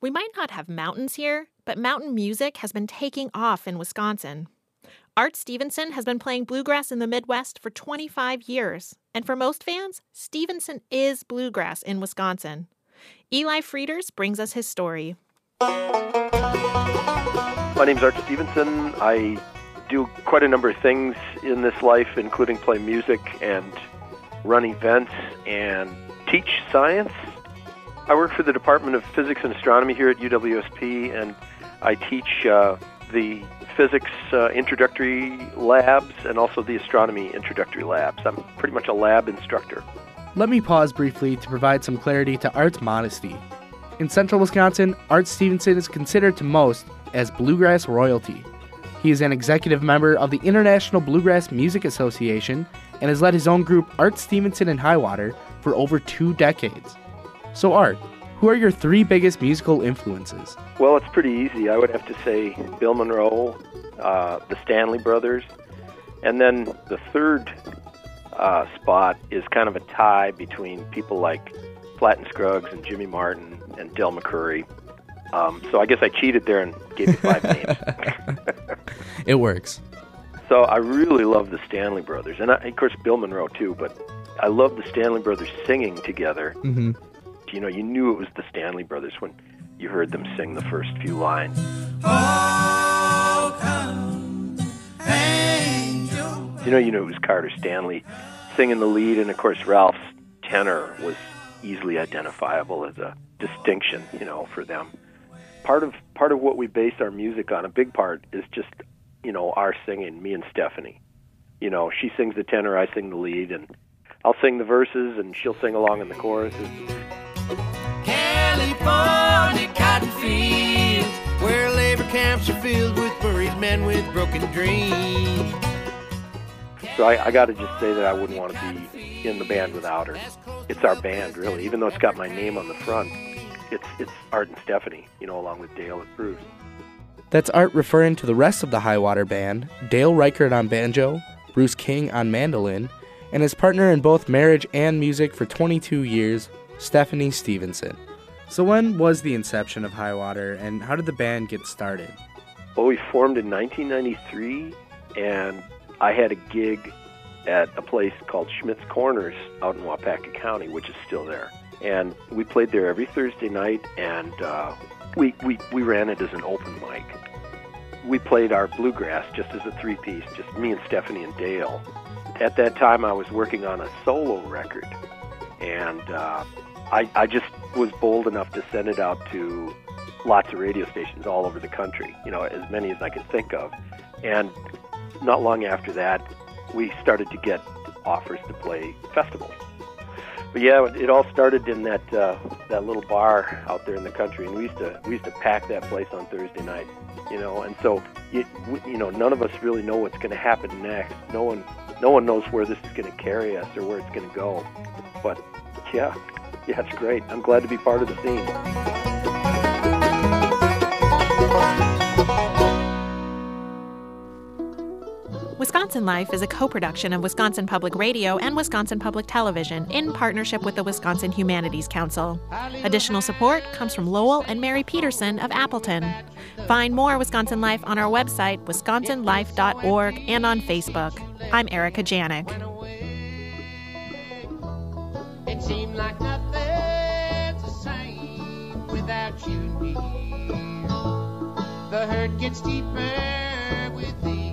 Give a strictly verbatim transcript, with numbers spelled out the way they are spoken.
We might not have mountains here, but mountain music has been taking off in Wisconsin. Art Stevenson has been playing bluegrass in the Midwest for twenty-five years, and for most fans, Stevenson is bluegrass in Wisconsin. Eli Frieders brings us his story. My name's Art Stevenson. I do quite a number of things in this life, including play music and run events and teach science. I work for the Department of Physics and Astronomy here at U W S P, and I teach uh, the physics uh, introductory labs and also the astronomy introductory labs. I'm pretty much a lab instructor. Let me pause briefly to provide some clarity to Art's modesty. In central Wisconsin, Art Stevenson is considered to most as bluegrass royalty. He is an executive member of the International Bluegrass Music Association and has led his own group, Art Stevenson and Highwater, for over two decades. So Art, who are your three biggest musical influences? Well, it's pretty easy. I would have to say Bill Monroe, uh, the Stanley Brothers, and then the third uh, spot is kind of a tie between people like Platt and Scruggs and Jimmy Martin and Del McCoury. Um, so I guess I cheated there and gave you five names. It works. So I really love the Stanley Brothers, and I, of course Bill Monroe too, but I love the Stanley Brothers singing together. Mm-hmm. You know, you knew it was the Stanley Brothers when you heard them sing the first few lines. Oh, come, angel. You know, you know it was Carter Stanley singing the lead, and of course Ralph's tenor was easily identifiable as a distinction, you know, for them. Part of part of what we base our music on, a big part, is just, you know, our singing, me and Stephanie. You know, she sings the tenor, I sing the lead, and I'll sing the verses, and she'll sing along in the choruses. California cotton fields, where labor camps are filled with buried men with broken dreams. So I, I got to just say that I wouldn't want to be in the band without her. It's our band, really. Even though it's got my name on the front, it's it's Art and Stephanie, you know, along with Dale and Bruce. That's Art referring to the rest of the Highwater Band, Dale Reichert on banjo, Bruce King on mandolin, and his partner in both marriage and music for twenty-two years, Stephanie Stevenson. So when was the inception of Highwater, and how did the band get started? Well, we formed in nineteen ninety-three, and I had a gig at a place called Schmidt's Corners out in Waupaca County, which is still there. And we played there every Thursday night, and uh, we, we, we ran it as an open mic. We played our bluegrass just as a three-piece, just me and Stephanie and Dale. At that time, I was working on a solo record, and uh, I, I just was bold enough to send it out to lots of radio stations all over the country, you know, as many as I could think of. And not long after that, we started to get offers to play festivals. But yeah, it all started in that uh, that little bar out there in the country, and we used to we used to pack that place on Thursday night, you know. And so, it, you know, none of us really know what's going to happen next. No one, no one knows where this is going to carry us or where it's going to go. But yeah, yeah, it's great. I'm glad to be part of the scene. Wisconsin Life is a co-production of Wisconsin Public Radio and Wisconsin Public Television in partnership with the Wisconsin Humanities Council. Additional support comes from Lowell and Mary Peterson of Appleton. Find more Wisconsin Life on our website, wisconsin life dot org, and on Facebook. I'm Erica Janik. It seemed like nothing's the same without you near. The hurt gets deeper with the